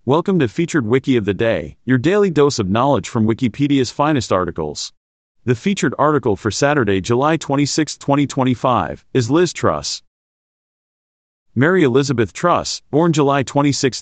Welcome to Featured Wiki of the Day, your daily dose of knowledge from Wikipedia's finest articles. The featured article for Saturday, July 26, 2025, is Liz Truss. Mary Elizabeth Truss, born July 26,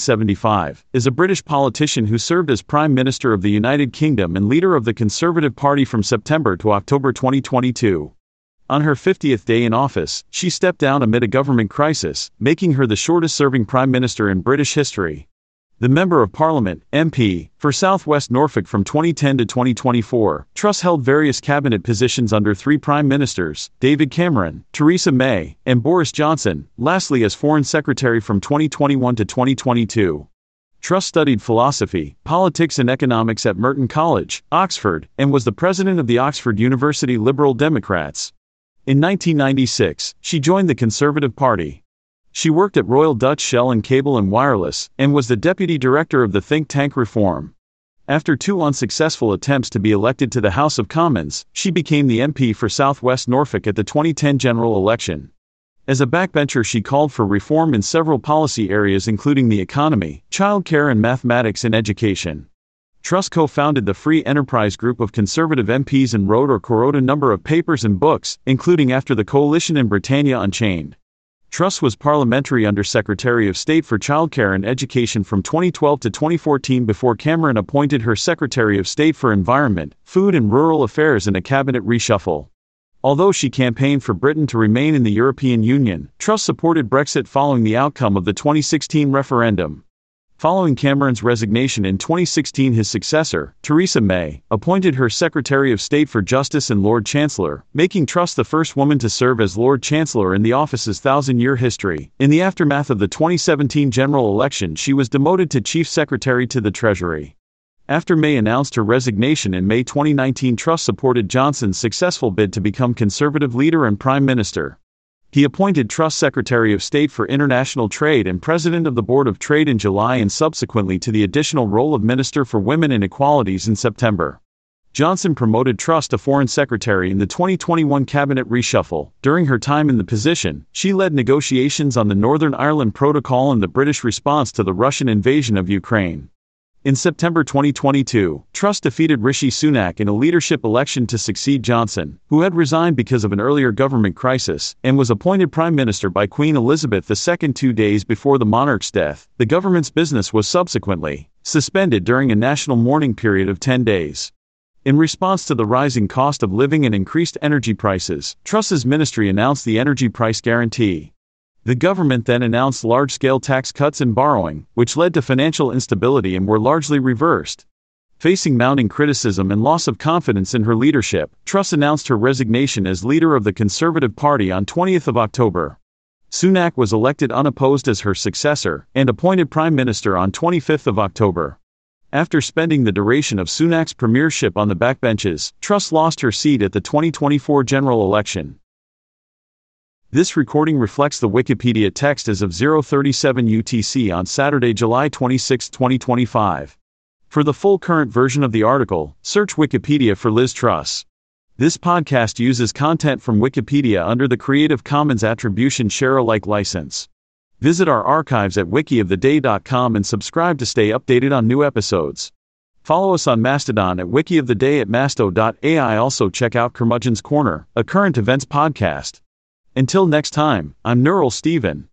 1975, is a British politician who served as Prime Minister of the United Kingdom and leader of the Conservative Party from September to October 2022. On her 50th day in office, she stepped down amid a government crisis, making her the shortest-serving Prime Minister in British history. The Member of Parliament, MP, for South West Norfolk from 2010 to 2024, Truss held various cabinet positions under three prime ministers, David Cameron, Theresa May, and Boris Johnson, lastly as Foreign Secretary from 2021 to 2022. Truss studied philosophy, politics and economics at Merton College, Oxford, and was the president of the Oxford University Liberal Democrats. In 1996, she joined the Conservative Party. She worked at Royal Dutch Shell and Cable and Wireless, and was the deputy director of the think tank Reform. After two unsuccessful attempts to be elected to the House of Commons, she became the MP for South West Norfolk at the 2010 general election. As a backbencher, she called for reform in several policy areas including the economy, childcare and mathematics in education. Truss co-founded the Free Enterprise Group of Conservative MPs and wrote or co-wrote a number of papers and books, including After the Coalition and Britannia Unchained. Truss was Parliamentary Under-Secretary of State for Childcare and Education from 2012 to 2014 before Cameron appointed her Secretary of State for Environment, Food and Rural Affairs in a cabinet reshuffle. Although she campaigned for Britain to remain in the European Union, Truss supported Brexit following the outcome of the 2016 referendum. Following Cameron's resignation in 2016, his successor, Theresa May, appointed her Secretary of State for Justice and Lord Chancellor, making Truss the first woman to serve as Lord Chancellor in the office's 1,000-year history. In the aftermath of the 2017 general election, she was demoted to Chief Secretary to the Treasury. After May announced her resignation in May 2019, Truss supported Johnson's successful bid to become Conservative leader and Prime Minister. He appointed Truss Secretary of State for International Trade and President of the Board of Trade in July and subsequently to the additional role of Minister for Women and Equalities in September. Johnson promoted Truss to Foreign Secretary in the 2021 cabinet reshuffle. During her time in the position, she led negotiations on the Northern Ireland Protocol and the British response to the Russian invasion of Ukraine. In September 2022, Truss defeated Rishi Sunak in a leadership election to succeed Johnson, who had resigned because of an earlier government crisis, and was appointed Prime Minister by Queen Elizabeth II 2 days before the monarch's death. The government's business was subsequently suspended during a national mourning period of 10 days. In response to the rising cost of living and increased energy prices, Truss's ministry announced the Energy Price Guarantee. The government then announced large-scale tax cuts and borrowing, which led to financial instability and were largely reversed. Facing mounting criticism and loss of confidence in her leadership, Truss announced her resignation as leader of the Conservative Party on 20th of October. Sunak was elected unopposed as her successor, and appointed Prime Minister on 25th of October. After spending the duration of Sunak's premiership on the backbenches, Truss lost her seat at the 2024 general election. This recording reflects the Wikipedia text as of 0:37 UTC on Saturday, July 26, 2025. For the full current version of the article, search Wikipedia for Liz Truss. This podcast uses content from Wikipedia under the Creative Commons Attribution Share-alike license. Visit our archives at wikioftheday.com and subscribe to stay updated on new episodes. Follow us on Mastodon at wikioftheday at masto.ai. Also check out Curmudgeon's Corner, a current events podcast. Until next time, I'm Neural Steven.